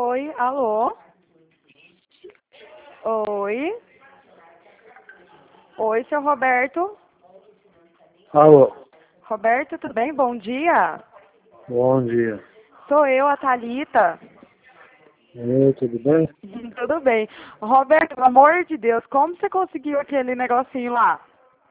Oi, alô? Oi? Oi, seu Roberto? Alô, Roberto, tudo bem? Bom dia. bom dia. Sou eu, a Thalita. Oi, tudo bem? Tudo bem. Roberto, pelo amor de Deus, como você conseguiu aquele negocinho lá?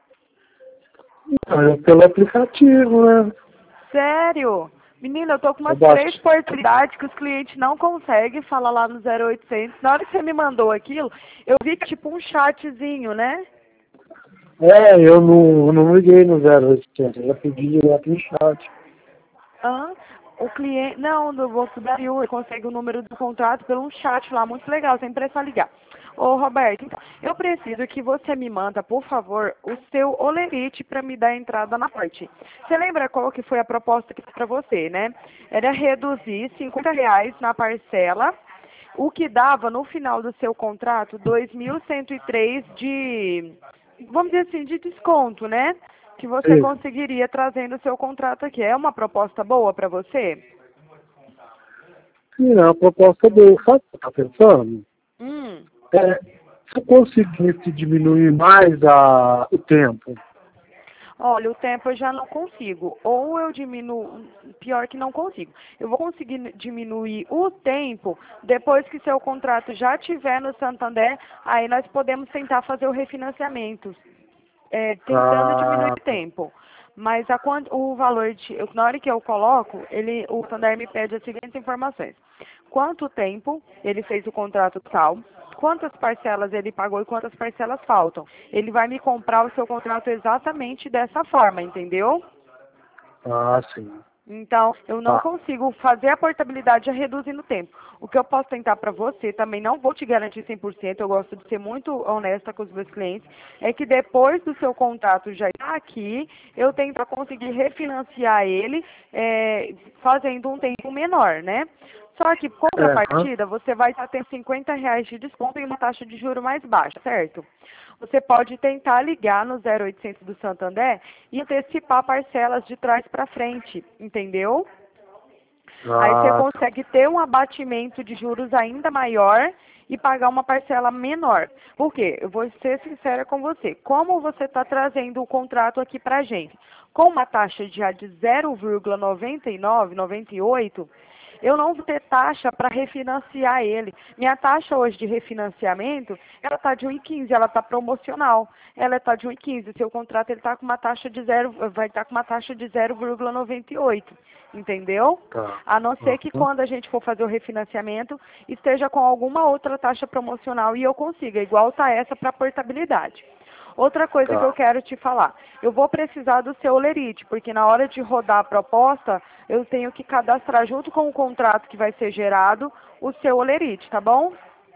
Pelo aplicativo, né? Sério? Menina, eu tô com Eu umas três baixo. oportunidades que os clientes não conseguem falar lá no 0800. Na hora que você me mandou aquilo, eu vi que tipo um chatzinho, né? Eu não liguei no 0800, eu já pedi direto no chat. Hã? O cliente, não, do Banco do Brasil, ele consegue o número do contrato pelo um chat lá, muito legal, sem precisar ligar. Ô, Roberto, então, eu preciso que você me manda, por favor, o seu olerite para me dar entrada na parte. Você lembra qual que foi a proposta que foi para você, né? Era reduzir R$ 50 na parcela, o que dava, no final do seu contrato, 2.103 de, vamos dizer assim, de desconto, né? Que você Sim, conseguiria trazendo o seu contrato aqui. É uma proposta boa para você? sim, é uma proposta boa. Sabe o que eu tô pensando? Hum. Se eu conseguisse diminuir mais o tempo. Olha, o tempo eu já não consigo. Ou eu diminuo, pior que não consigo. Eu vou conseguir diminuir o tempo depois que seu contrato já estiver no Santander, aí nós podemos tentar fazer o refinanciamento, tentando diminuir Ah, o tá. tempo. Mas o valor, na hora que eu coloco, o Santander me pede as seguintes informações. Quanto tempo ele fez o contrato tal, quantas parcelas ele pagou e quantas parcelas faltam. Ele vai me comprar o seu contrato exatamente dessa forma, entendeu? Ah, sim. Então, eu não Tá. consigo fazer a portabilidade já reduzindo o tempo. O que eu posso tentar para você, também não vou te garantir 100%, eu gosto de ser muito honesta com os meus clientes, é que depois do seu contrato já estar aqui, eu tento conseguir refinanciar ele, fazendo um tempo menor, né? Só que, Hã? contrapartida, você vai estar tendo R$ 50 de desconto e uma taxa de juro mais baixa, certo? Você pode tentar ligar no 0800 do Santander e antecipar parcelas de trás para frente, entendeu? Aí você Ah, tá. consegue ter um abatimento de juros ainda maior e pagar uma parcela menor. Por quê? Eu vou ser sincera com você. Como você está trazendo o contrato aqui para a gente? Com uma taxa já de 0,99, 98, eu não vou ter taxa para refinanciar ele. Minha taxa hoje de refinanciamento, ela está de 1,15, ela está promocional. Ela está de 1,15. Seu contrato ele está com uma taxa de zero, vai estar com uma taxa de 0,98, entendeu? Tá. A não ser que Aham. quando a gente for fazer o refinanciamento, esteja com alguma outra taxa promocional e eu consiga, igual está essa para portabilidade. Outra coisa que eu Tá. quero te falar, eu vou precisar do seu olerite, porque na hora de rodar a proposta, eu tenho que cadastrar junto com o contrato que vai ser gerado o seu olerite, tá bom?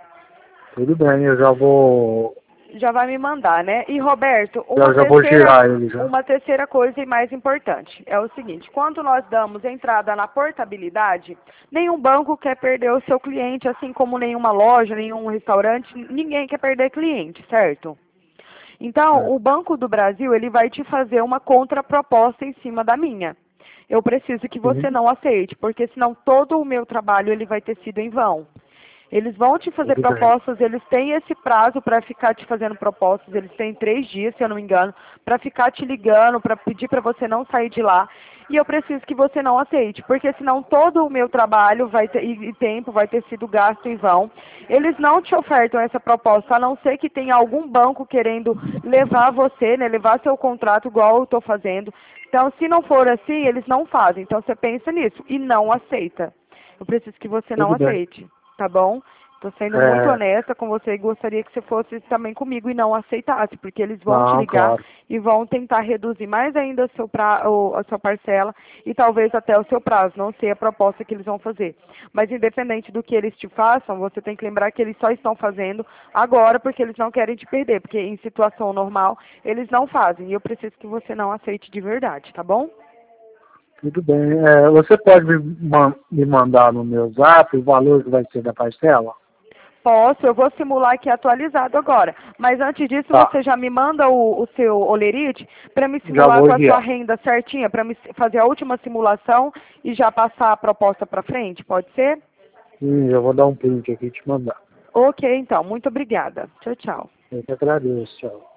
Tudo bem, eu já vou. Já vai me mandar, né? E Roberto, Já vou girar ele já. uma terceira coisa e mais importante é o seguinte: quando nós damos entrada na portabilidade, nenhum banco quer perder o seu cliente, assim como nenhuma loja, nenhum restaurante, ninguém quer perder cliente, certo? Então, o Certo. Banco do Brasil, ele vai te fazer uma contraproposta em cima da minha. Eu preciso que você Sim, não aceite, porque senão todo o meu trabalho ele vai ter sido em vão. Eles vão te fazer tudo bem. propostas, eles têm esse prazo para ficar te fazendo propostas, eles têm 3 dias, se eu não me engano, para ficar te ligando, para pedir para você não sair de lá. E eu preciso que você não aceite, porque senão todo o meu trabalho vai ter, e tempo vai ter sido gasto em vão. Eles não te ofertam essa proposta, a não ser que tenha algum banco querendo levar você, né, levar seu contrato igual eu estou fazendo. Então, se não for assim, eles não fazem. Então, você pensa nisso e não aceita. Eu preciso que você não Tudo bem. aceite, tá bom? Estou sendo muito É, honesta com você e gostaria que você fosse também comigo e não aceitasse, porque eles vão te não, ligar claro. e vão tentar reduzir mais ainda a sua parcela e talvez até o seu prazo, não sei a proposta que eles vão fazer. Mas independente do que eles te façam, você tem que lembrar que eles só estão fazendo agora porque eles não querem te perder, porque em situação normal eles não fazem e eu preciso que você não aceite de verdade, tá bom? Tudo bem. Você pode me mandar no meu zap o valor que vai ser da parcela? Posso, eu vou simular aqui atualizado agora. Mas antes disso, Tá. você já me manda o seu olerite para me Já simular vou com a sua enviar. renda certinha, para me fazer a última simulação e já passar a proposta para frente, pode ser? Sim, eu vou dar um print aqui e te mandar. Ok, então. Muito obrigada. Tchau, tchau. Eu que agradeço, tchau.